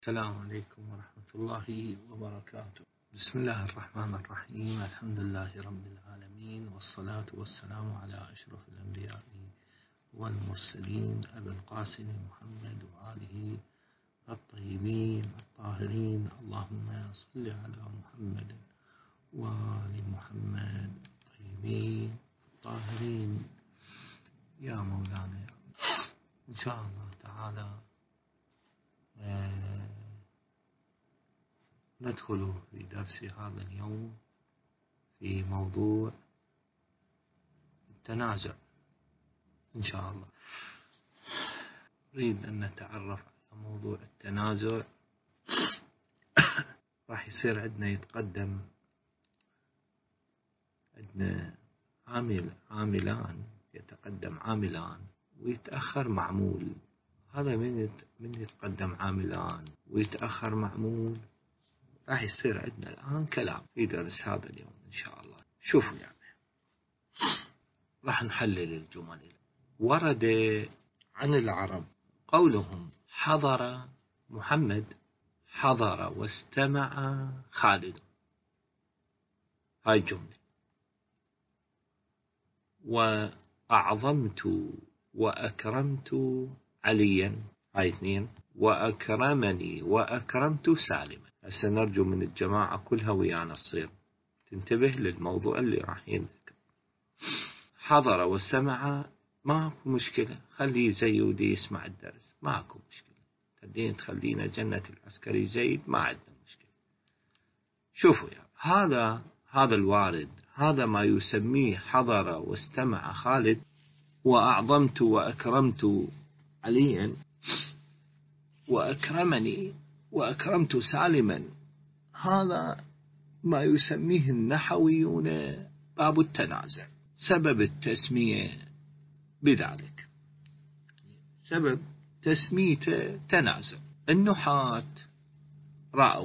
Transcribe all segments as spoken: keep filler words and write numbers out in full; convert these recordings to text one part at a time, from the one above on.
السلام عليكم ورحمة الله وبركاته. بسم الله الرحمن الرحيم. الحمد لله رب العالمين، والصلاة والسلام على أشرف الأنبياء والمرسلين أبي القاسم محمد وآله الطيبين الطاهرين. اللهم صل على محمد وآل محمد الطيبين الطاهرين يا مولانا. إن شاء الله تعالى ندخل في درس هذا اليوم في موضوع التنازع إن شاء الله. نريد أن نتعرف على موضوع التنازع. راح يصير عندنا يتقدم عندنا عامل عاملان، يتقدم عاملان ويتأخر معمول. هذا من من يتقدم عاملان ويتأخر معمول. راح يصير عندنا الآن كلام في درس هذا اليوم إن شاء الله. شوفوا يعني راح نحلل الجمل. ورد عن العرب قولهم حضر محمد، حضر واستمع خالد. هاي الجملة. وأعظمت وأكرمت عليا، هاي اثنين. وأكرمني وأكرمت سالما. هسه نرجو من الجماعة كلها ويانا تصير تنتبه للموضوع اللي راح ينذكر. حضر واستمع ماكو مشكلة، خليه زيودي يسمع الدرس، ماكو مشكلة. تدين تخلينا جنة العسكري زيد، ما عندنا مشكلة. شوفوا يا هذا هذا الوارد، هذا ما يسميه حضر واستمع خالد. وأعظمت وأكرمت عليا وأكرمني وأكرمت سالما. هذا ما يسميه النحويون باب التنازع. سبب التسمية بذلك، سبب تسميته تنازع. النحاة رأوا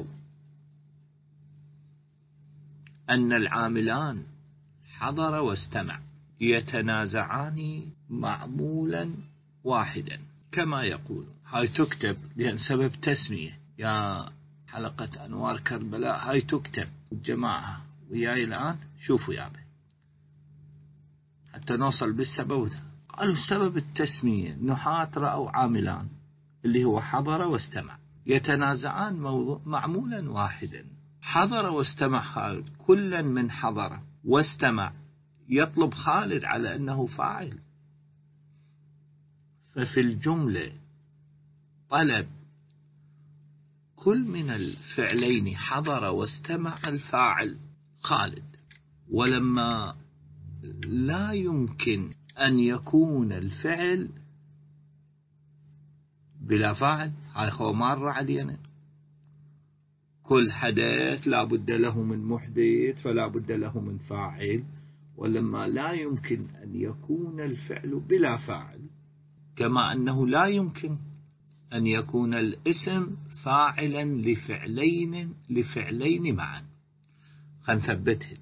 أن العاملان حضر واستمع يتنازعان معمولا واحدا كما يقول. هاي تكتب لأن سبب تسمية يا حلقة أنوار كربلاء، هاي تكتب الجماعة وياي الآن. شوفوا يا بي حتى نوصل بالسبب ده. قالوا سبب التسمية نحاة رأوا عاملان اللي هو حضر واستمع يتنازعان موضوع معمولا واحدا. حضر واستمع خالد، كلا من حضر واستمع يطلب خالد على أنه فاعل. ففي الجملة طلب كل من الفعلين حضر واستمع الفاعل خالد. ولما لا يمكن أن يكون الفعل بلا فاعل، هاي خو مر علينا. كل حدث لا بد له من محدث فلا بد له من فاعل. ولما لا يمكن أن يكون الفعل بلا فاعل، كما أنه لا يمكن أن يكون الاسم فاعلا لفعلين لفعلين معا. خلينا نثبتها.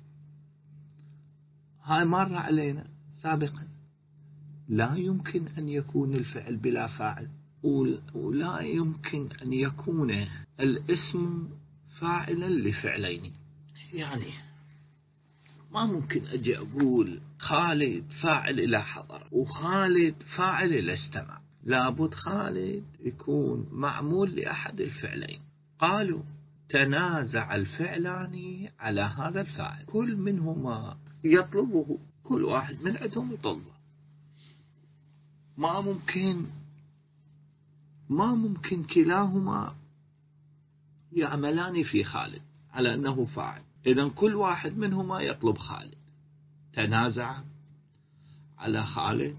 هاي مر علينا سابقا. لا يمكن أن يكون الفعل بلا فاعل، ولا يمكن أن يكون الاسم فاعلا لفعلين. يعني ما ممكن أجي أقول خالد فاعل إلى حضر وخالد فاعل إلى استمع. لابد خالد يكون معمول لأحد الفعلين. قالوا تنازع الفعلان على هذا الفاعل، كل منهما يطلبه، كل واحد من عندهم يطلبه. ما ممكن ما ممكن كلاهما يعملان في خالد على أنه فاعل. إذن كل واحد منهما يطلب خالد. تنازع على خالد،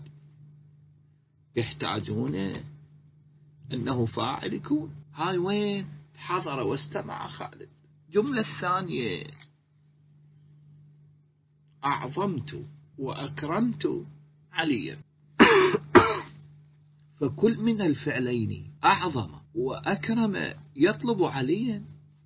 يحتاجون أنه فاعل يكون. هاي وين حضر واستمع خالد. جملة الثانية أعظمت وأكرمت عليا. فكل من الفعلين أعظم وأكرم يطلب عليا.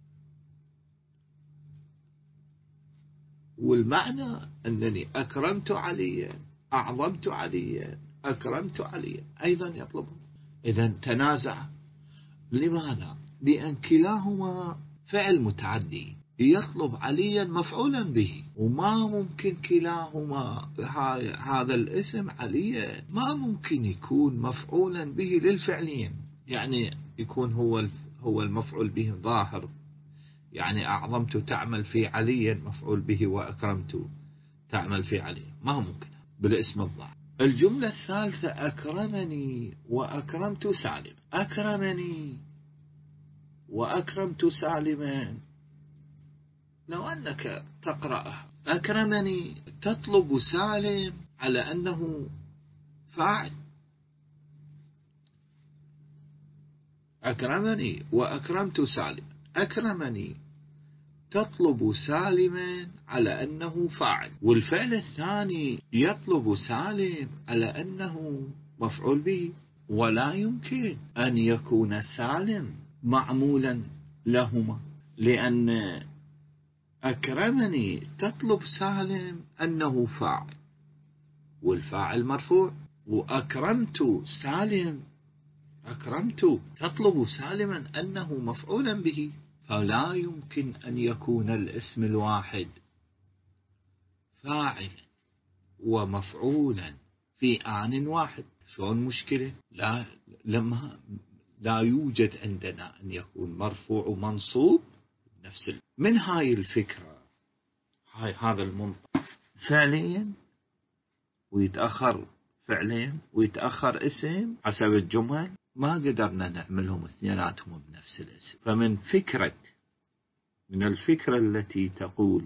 والمعنى أنني أكرمت عليا، أعظمت عليا، أكرمت عليا، أيضا يطلبه. إذن تنازع. لماذا؟ لأن كلاهما فعل متعدي يطلب عليا مفعولا به، وما ممكن كلاهما هذا الاسم عليا ما ممكن يكون مفعولا به للفعلين. يعني يكون هو هو المفعول به ظاهر، يعني أعظمت تعمل في عليا مفعول به، وأكرمت تعمل في علي، ما ممكن بالاسم الظاهر. الجملة الثالثة أكرمني وأكرمت سالما. أكرمني وأكرمت سالما، لو أنك تقرأها أكرمني تطلب سالم على أنه فاعل. أكرمني وأكرمت سالما، أكرمني تطلب سالما على أنه فاعل، والفعل الثاني يطلب سالم على أنه مفعول به، ولا يمكن أن يكون سالم معمولا لهما، لأن أكرمني تطلب سالم أنه فاعل والفاعل مرفوع، وأكرمت سالم أكرمت تطلب سالما أنه مفعولا به، فلا يمكن أن يكون الاسم الواحد فاعل ومفعولا في آن واحد. شلون مشكلة؟ لا لما لا يوجد عندنا أن يكون مرفوع ومنصوب نفس من هاي الفكرة، هاي هذا المنطق فعليا ويتأخر فعلين ويتأخر اسم حسب الجمل، ما قدرنا نعملهم اثنيناتهم بنفس الاسم. فمن فكرة من الفكرة التي تقول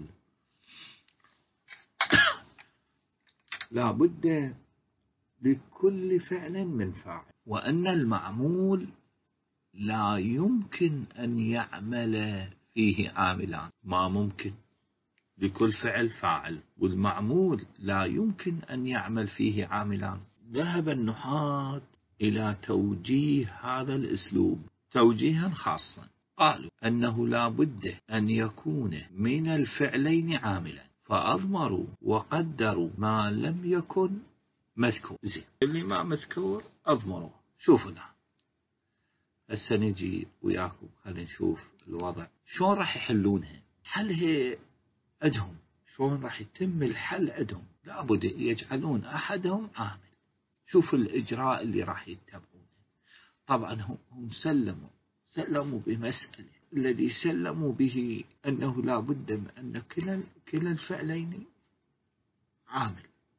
لا بد لكل فعل من فاعل، وأن المعمول لا يمكن أن يعمل فيه عاملان، ما ممكن لكل فعل فاعل، والمعمول لا يمكن أن يعمل فيه عاملان. ذهب النحاة إلى توجيه هذا الأسلوب توجيها خاصا، قالوا أنه لا بد أن يكون من الفعلين عاملا، فأضمروا وقدروا ما لم يكن مذكور. زين، اللي ما مذكور أضمروا. شوفوا الآن هسه نجي وياكم خلينا نشوف الوضع شلون راح يحلونها. حلها عندهم شلون راح يتم الحل عندهم، لابد يجعلون أحدهم عامل. شوف الإجراء اللي راح يتبعونه. طبعا هم سلموا سلموا بمسألة، الذي سلموا به أنه لا بد من أن كلا كلا الفعلين عامل،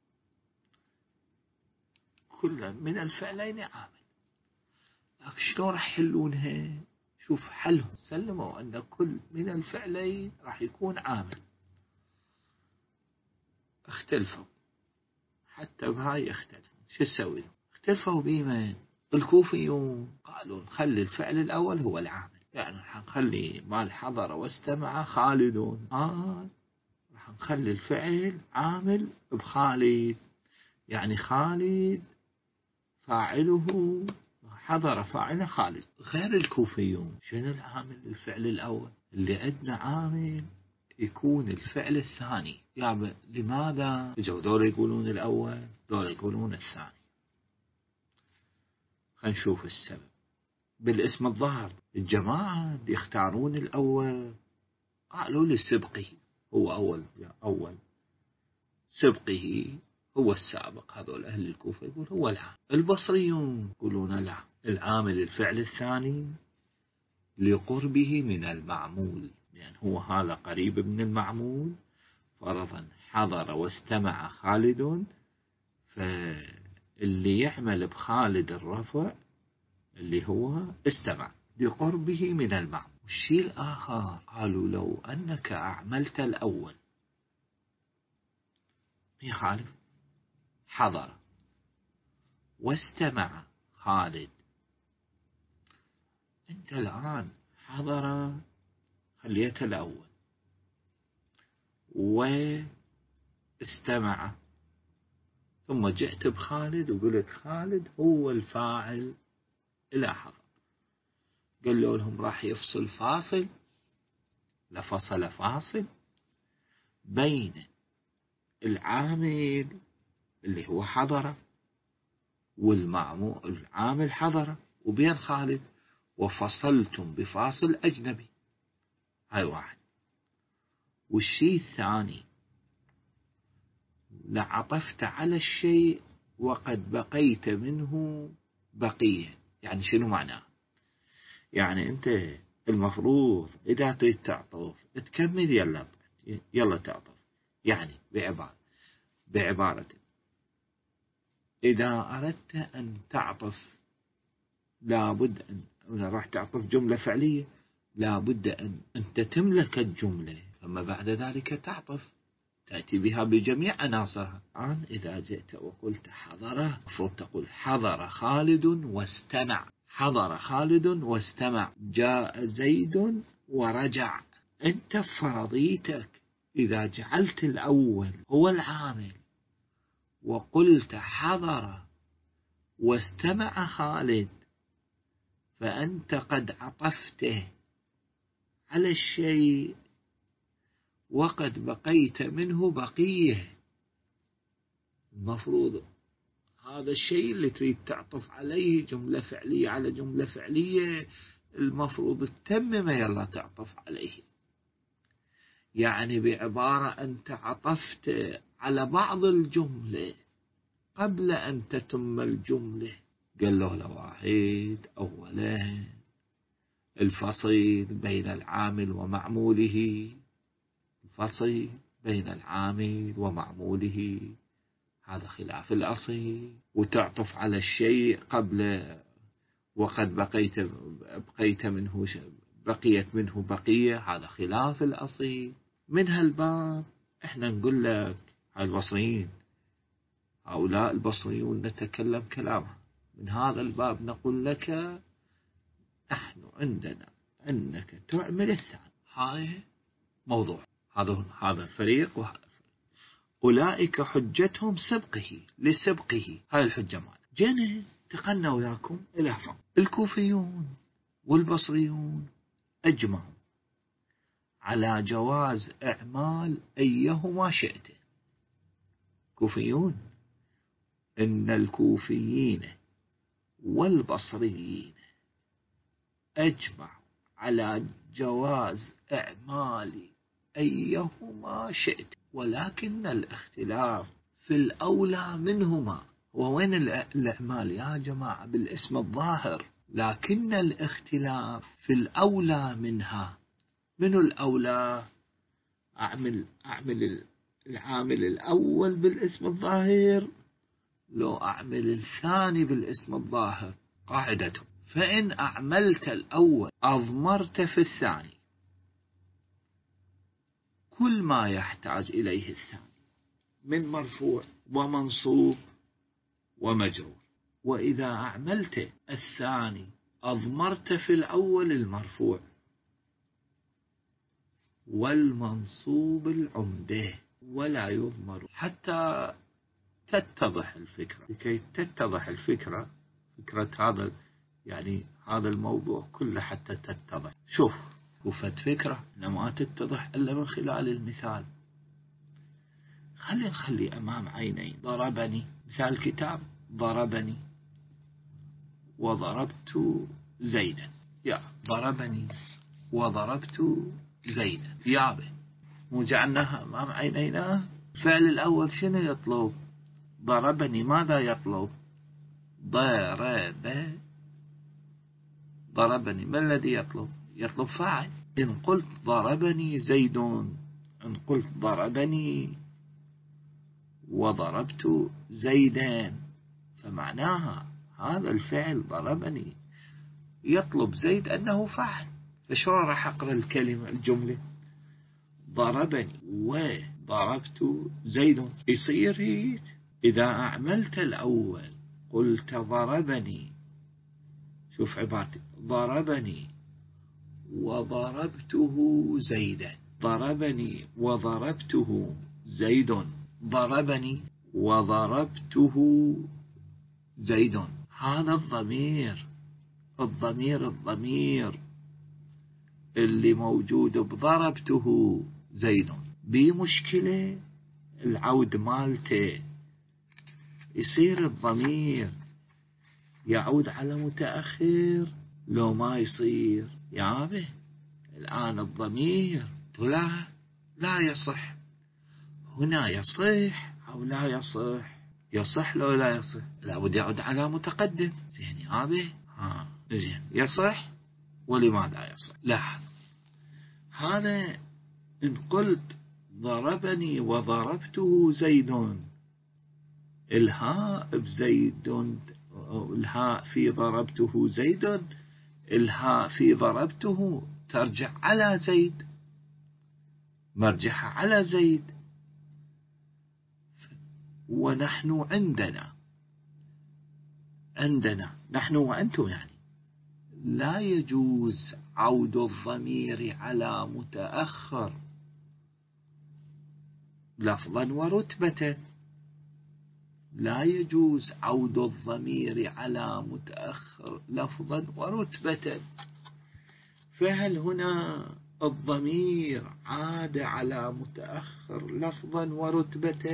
كل من الفعلين عامل. لكن شلون راح يحلونها؟ شوف حلهم، سلموا أن كل من الفعلين راح يكون عامل. اختلفوا حتى بهاي اختلفوا. شو تسوي؟ اختلفوا بمن؟ الكوفيون قالوا نخلي الفعل الأول هو العامل، يعني راح نخلي مال حضر واستمع خالدون، آه راح نخلي الفعل عامل بخالد، يعني خالد فاعله حضر فاعله خالد. غير الكوفيون شنو العامل الفعل الأول؟ اللي عندنا عامل يكون الفعل الثاني. يعني لماذا اجوا دول يقولون الأول دول يقولون الثاني؟ خلينا نشوف السبب. بالاسم الظاهر الجماعة اللي يختارون الأول قالوا للسبقي هو أول أول سبقه هو السابق. هذول أهل الكوفة يقول هو العامل. البصريون يقولون لا، العامل الفعل الثاني لقربه من المعمول، يعني هو هذا قريب من المعمول. فرضا حضر واستمع خالد، فاللي يعمل بخالد الرفع اللي هو استمع لقربه من المعمول. والشيء الآخر قالوا لو أنك أعملت الأول يخالف، حضر واستمع خالد، أنت الآن حضر خليت الأول واستمع، ثم جئت بخالد وقلت خالد هو الفاعل إلى حضر. قالوا لهم راح يفصل فاصل، لفصل فاصل بين العامل اللي هو حضر والمعمول العامل حضر وبين خالد، وفصلتم بفاصل أجنبي. هاي واحد. والشيء الثاني لعطفت على الشيء وقد بقيت منه بقية. يعني شنو معناه؟ يعني أنت المفروض إذا تريد تعطف تكمل يلا يلا تعطف. يعني بعبارة بعبارة إذا أردت أن تعطف لابد أن راح تعطف جملة فعلية، لابد أن أنت تملك الجملة ثم بعد ذلك تعطف تأتي بها بجميع عناصرها. الآن إذا جئت وقلت حضر، المفروض تقول حضر خالد واستمع. حضر خالد واستمع. جاء زيد ورجع. أنت فرضيتك إذا جعلت الأول هو العامل وقلت حضر واستمع خالد، فأنت قد عطفته على الشيء وقد بقيت منه بقية. المفروض هذا الشيء اللي تريد تعطف عليه جملة فعلية على جملة فعلية، المفروض تتمم يلا تعطف عليه. يعني بعبارة أنت عطفت على بعض الجملة قبل أن تتم الجملة. قال له لواحد أولا الفصل بين العامل ومعموله، الفصل بين العامل ومعموله هذا خلاف الأصل. وتعطف على الشيء قبل وقد بقيت بقيت منه بقيت منه بقية، هذا خلاف الأصل. من هالباب احنا نقول لك البصريين هؤلاء البصريون نتكلم كلامها، من هذا الباب نقول لك نحن عندنا أنك تعمل الثاني. هاي موضوع هذا هذا الفريق وهذا الفريق. أولئك حجتهم سبقه لسبقه. هاي الحجة مالك. جينا انتقلنا وياكم إلى فهم. الكوفيون والبصريون أجمعوا على جواز إعمال أيهما شئت. كوفيون إن الكوفيين والبصريين أجمعوا على جواز إعمال أيهما شئت، ولكن الاختلاف في الأولى منهما. ووين الإعمال يا جماعة؟ بالاسم الظاهر. لكن الاختلاف في الأولى منها. من الأولى؟ أعمل أعمل العامل الأول بالاسم الظاهر لو أعمل الثاني بالاسم الظاهر. قاعدته فإن أعملت الأول أضمرت في الثاني كل ما يحتاج إليه الثاني من مرفوع ومنصوب ومجرور. وإذا أعملت الثاني أضمرت في الأول المرفوع والمنصوب العمده، ولا يضمر حتى تتضح الفكرة. لكي تتضح الفكرة فكرة هذا يعني هذا الموضوع كله حتى تتضح. شوف كفت فكرة ما تتضح إلا من خلال المثال. خلي نخلي أمام عيني ضربني، مثال الكتاب ضربني وضربت زيدا. يا ضربني وضربت زيدا يابه مو جعلناها أمام عينينا. الفعل الأول شنو يطلب؟ ضربني. ماذا يطلب؟ ضرب. ضربني ما الذي يطلب؟ يطلب فاعل. إن قلت ضربني زيد، إن قلت ضربني وضربت زيدا، فمعناها هذا الفعل ضربني يطلب زيد أنه فاعل. فشلون راح أقرأ الكلمة الجملة؟ ضربني وضربت زيد. يصير هيك إذا أعملت الأول قلت ضربني، شوف عبارتي ضربني وضربته زيدا. ضربني وضربته زيد. ضربني وضربته زيد. هذا الضمير الضمير الضمير اللي موجود بضربته زيد بمشكلة العود مالته. يصير الضمير يعود على متأخر لو ما يصير يا به الآن الضمير لا لا يصح، هنا يصح أو لا يصح؟ يصح لو لا يصح؟ لابد يعود على متقدم. زين يا به ها زين يصح ولماذا يصح؟ لاحظ هذا إن قلت ضربني وضربته زيد، الهاء بزيد، الهاء في ضربته زيد، الهاء في ضربته ترجع على زيد، مرجعها على زيد. ونحن عندنا عندنا نحن وأنتم يعني لا يجوز عود الضمير على متأخر لفظا ورتبة، لا يجوز عود الضمير على متأخر لفظا ورتبة. فهل هنا الضمير عاد على متأخر لفظا ورتبة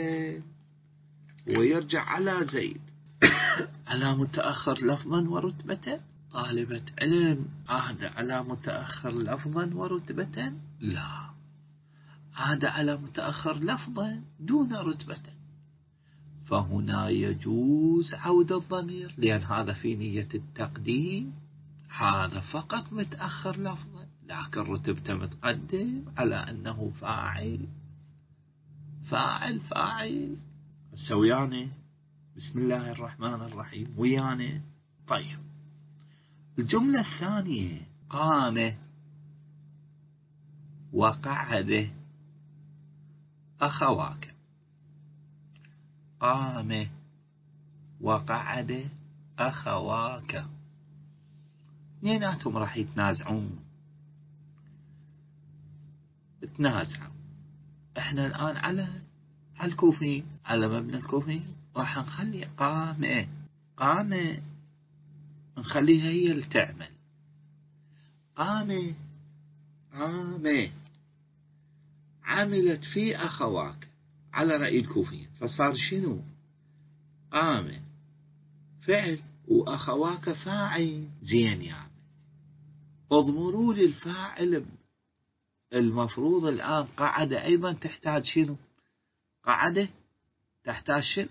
ويرجع على زيد على متأخر لفظا ورتبة؟ طالبة علم عاد على متأخر لفظا ورتبة؟ لا، عاد على متأخر لفظا دون رتبة. فهنا يجوز عود الضمير لأن هذا في نية التقديم، هذا فقط متأخر لفظا لكن رتبته متقدم على أنه فاعل فاعل فاعل. سوياني بسم الله الرحمن الرحيم وياني. طيب الجملة الثانية قام وقعد أخواك، قام وقعد أخواك، اثنيناتهم راح يتنازعون تنازعوا. احنا الآن على على الكوفي، على مبنى الكوفي راح نخلي قام، قام نخليها هي اللي تعمل، قام قام عملت في أخواك على رأي الكوفي، فصار شنو؟ قام فعل وأخواك فاعل. زين يعني اضمروا لي الفاعل المفروض الآن قعد أيضا تحتاج شنو؟ قعد تحتاج شنو؟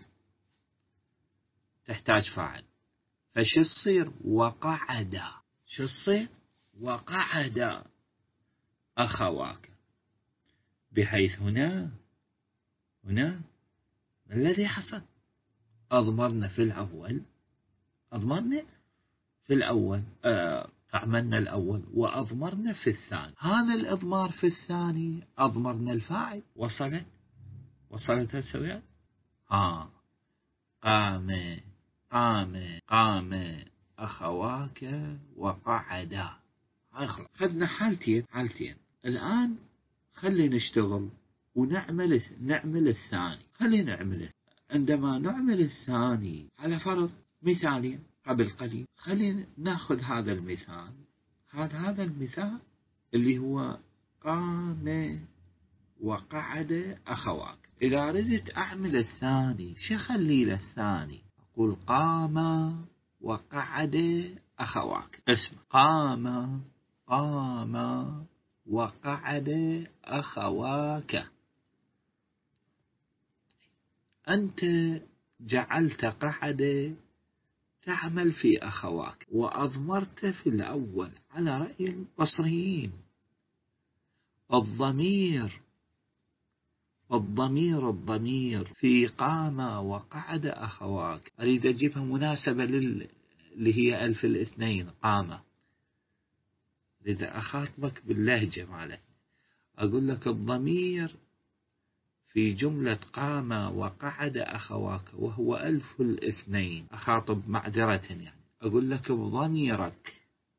تحتاج فاعل، فش تصير؟ وقعد. شو تصير؟ وقعد أخواك، بحيث هنا هنا ما الذي حصل؟ أضمرنا في الأول، أضمرنا في الأول آه عملنا الأول وأضمرنا في الثاني. هذا الإضمار في الثاني أضمرنا الفاعل. وصلت وصلت هالسويات؟ ها قام قام قام أخواك وقعدا. خذنا حالتين حالتين. الآن خلي نشتغل ونعمل نعمل الثاني. خلي نعمله. عندما نعمل الثاني على فرض مثالي قبل قليل، خلينا ناخذ هذا المثال، هذا هذا المثال اللي هو قام وقعد أخواك. إذا ردت أعمل الثاني شو خلي له الثاني؟ أقول قام وقعد أخواك. اسمع، قام قام وقعد أخواك. أنت جعلت قعد تعمل في أخواك وأضمرت في الأول على رأي البصريين. الضمير الضمير الضمير في قام وقعد أخواك، أريد أجيبها مناسبة لل... اللي هي ألف الاثنين قام. أريد أخاطبك باللهجة مالك، أقول لك الضمير في جملة قام وقعد أخواك وهو ألف الاثنين. أخاطب معذرة يعني، أقول لك بضميرك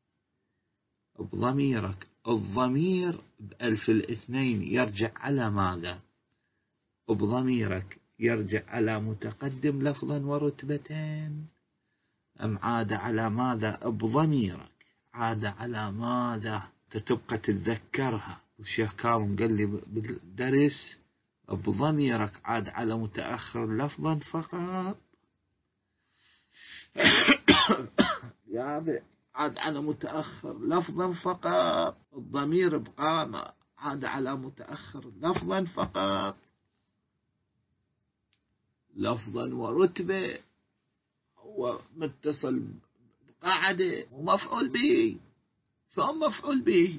بضميرك الضمير بألف الاثنين يرجع على ماذا؟ بضميرك يرجع على متقدم لفظا ورتبتين، أم عاد على ماذا؟ بضميرك عاد على ماذا؟ تتبقى تتذكرها. الشيخ كارم قال لي بالدرس بضميرك عاد على متأخر لفظا فقط. يا عاد على متأخر لفظا فقط. الضمير بقام عاد على متأخر لفظا فقط، لفظا ورتبة، هو متصل بقاعدة ومفعول به. شو مفعول به؟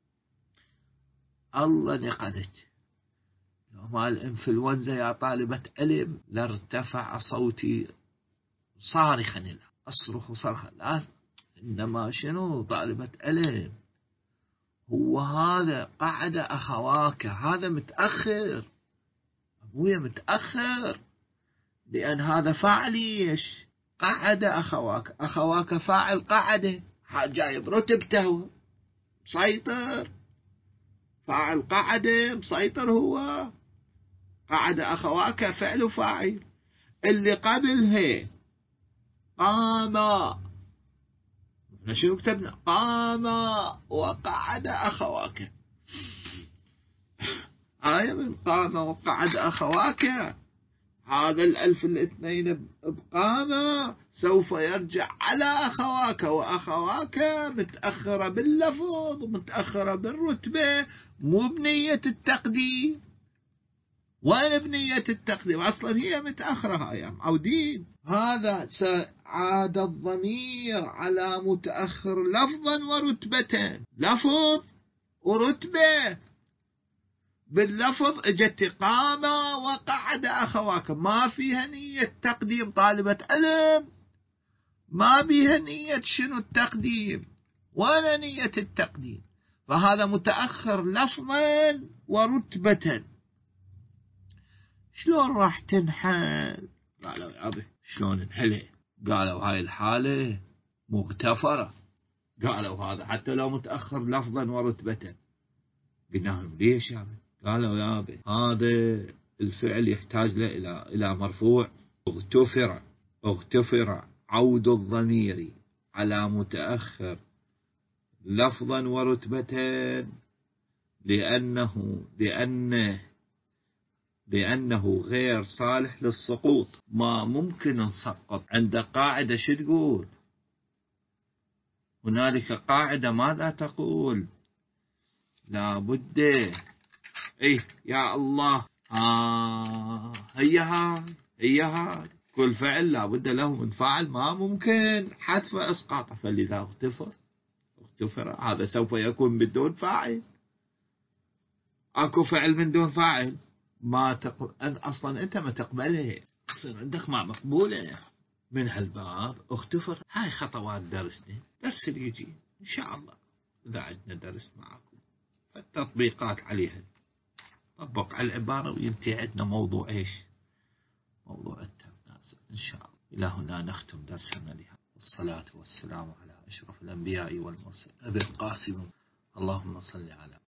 الله نقدك لو ما الانفلونزا يا طالبة علم لارتفع صوتي صارخا، لا أصرخ صرخا، لا إنما شنو طالبة علم، هو هذا قعد أخواك، هذا متأخر، أبويا متأخر، لأن هذا فاعل إيش؟ قعد أخواك، أخواك فاعل قعد، جايب رتبته مسيطر، فاعل قعد مسيطر، هو قعد أخواك فعل فاعل. اللي قبلها قام، شنو كتبنا؟ قام وقعد أخواك، آية من قام وقعد أخواك، هذا الألف الاثنين بقام سوف يرجع على أخواك، وأخواك متأخرة باللفظ ومتأخرة بالرتبة، مو بنية التقديم. وين بنية التقديم؟ أصلا هي متأخرة، هاي معودين. هذا عاد الضمير على متأخر لفظا ورتبة، لفظ ورتبة. باللفظ اجت قام وقعد أخواك، ما فيها نية تقديم طالبة علم، ما بيها نية شنو التقديم ولا نية التقديم، فهذا متأخر لفظا ورتبة. شلون راح تنحل؟ قالوا يا أبي شلون نحلها؟ قالوا هاي الحالة مغتفرة. قالوا هذا حتى لو متأخر لفظا ورتبة. قلنا لهم ليش يا أبي؟ قالوا يا أبي هذا الفعل يحتاج له إلى إلى مرفوع. اغتفر، اغتفر عود الضمير على متأخر لفظا ورتبة، لأنه لأنه لأنه غير صالح للسقوط. ما ممكن نسقط. عند قاعدة شو تقول؟ هنالك قاعدة ماذا تقول؟ لا بد ايه يا الله، آه هي هاي هي هاي كل فعل لا بد له من فاعل، ما ممكن حذف اسقاطه. فلذا اغتفر، اغتفر هذا سوف يكون بدون فاعل. اكو فعل من دون فاعل ما تقبل اصلا، انت ما تقبلها، يصير عندك ما مقبوله. من هالباب اغتفر. هاي خطوات درسنا، درس اللي يجي ان شاء الله اذا عندنا درس معكم، فالتطبيقات عليها طبق على العبارة وينتهي عندنا موضوع ايش؟ موضوع التناسب ان شاء الله. الى هنا نختم درسنا لهذا، والصلاة والسلام على اشرف الانبياء والمرسلين ابي القاسم. اللهم صل على